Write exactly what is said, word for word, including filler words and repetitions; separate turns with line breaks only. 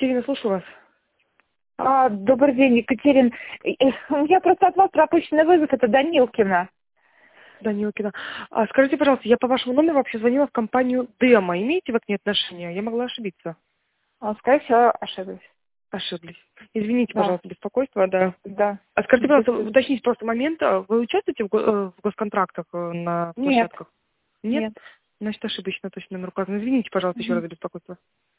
Екатерина, слушаю вас.
А, добрый день, Екатерина. У меня просто от вас пропущенный вызов, это Данилкина.
Данилкина. А, скажите, пожалуйста, я по вашему номеру вообще звонила в компанию Демо. Имеете вы к ней отношение? Я могла ошибиться.
А, скорее всего, ошиблась.
Ошиблись. Извините,
Да.
пожалуйста, беспокойство, да.
Да.
А скажите, пожалуйста,
Без-
уточните просто момент. а Вы участвуете в, го- э, в госконтрактах э, на
Нет.
площадках? Нет?
Нет.
Значит, ошибочно точно номер указан. Извините, пожалуйста, еще раз
Мгм.
за беспокойство.